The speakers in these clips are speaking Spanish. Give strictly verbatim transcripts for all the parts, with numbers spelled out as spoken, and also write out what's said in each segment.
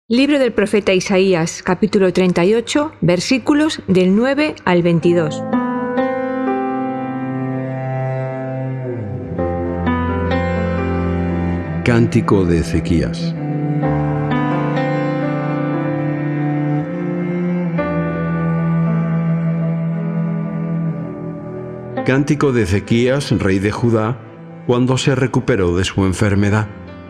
Libro del profeta Isaías, capítulo treinta y ocho, versículos del nueve al veintidós. Cántico de Ezequías. Cántico de Ezequías, rey de Judá, cuando se recuperó de su enfermedad.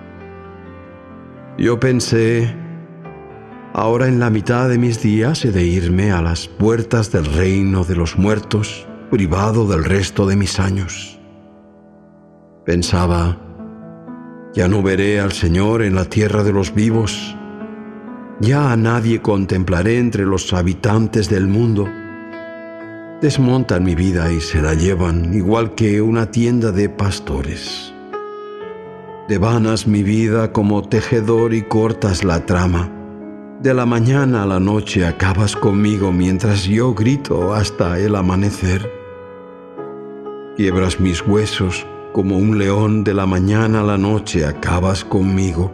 Yo pensé, ahora en la mitad de mis días he de irme a las puertas del reino de los muertos, privado del resto de mis años. Pensaba, ya no veré al Señor en la tierra de los vivos, ya a nadie contemplaré entre los habitantes del mundo. Desmontan mi vida y se la llevan, igual que una tienda de pastores. Devanas mi vida como tejedor y cortas la trama. De la mañana a la noche acabas conmigo mientras yo grito hasta el amanecer. Quiebras mis huesos como un león, de la mañana a la noche acabas conmigo.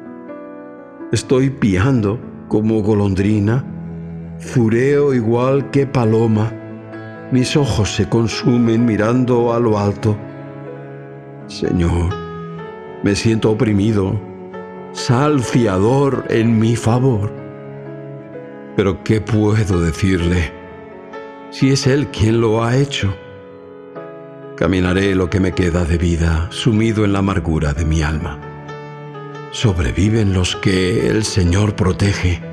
Estoy piando como golondrina, zureo igual que paloma. Mis ojos se consumen mirando a lo alto. Señor, me siento oprimido. Sal fiador en mi favor. Pero ¿qué puedo decirle si es Él quien lo ha hecho? Caminaré lo que me queda de vida, sumido en la amargura de mi alma. Sobreviven los que el Señor protege,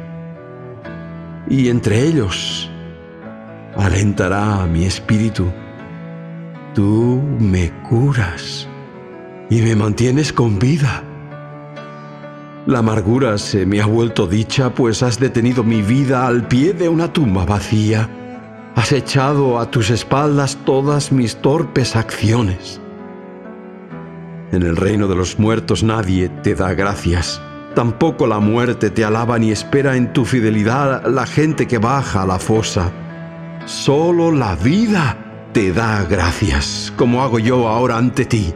y entre ellos alentará mi espíritu. Tú me curas y me mantienes con vida. La amargura se me ha vuelto dicha, pues has detenido mi vida al pie de una tumba vacía. Has echado a tus espaldas todas mis torpes acciones. En el reino de los muertos nadie te da gracias. Tampoco la muerte te alaba ni espera en tu fidelidad la gente que baja a la fosa. Solo la vida te da gracias, como hago yo ahora ante ti.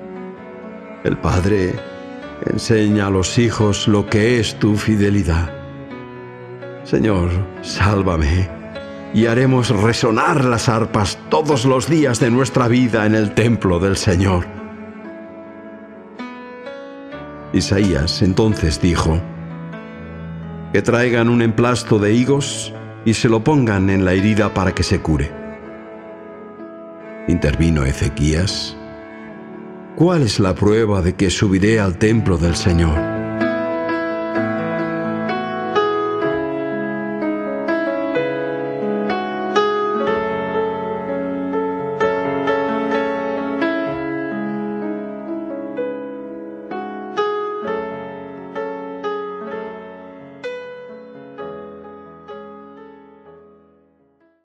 El Padre enseña a los hijos lo que es tu fidelidad. Señor, sálvame, y haremos resonar las arpas todos los días de nuestra vida en el templo del Señor. Isaías entonces dijo, que traigan un emplasto de higos y se lo pongan en la herida para que se cure. Intervino Ezequías, ¿cuál es la prueba de que subiré al templo del Señor?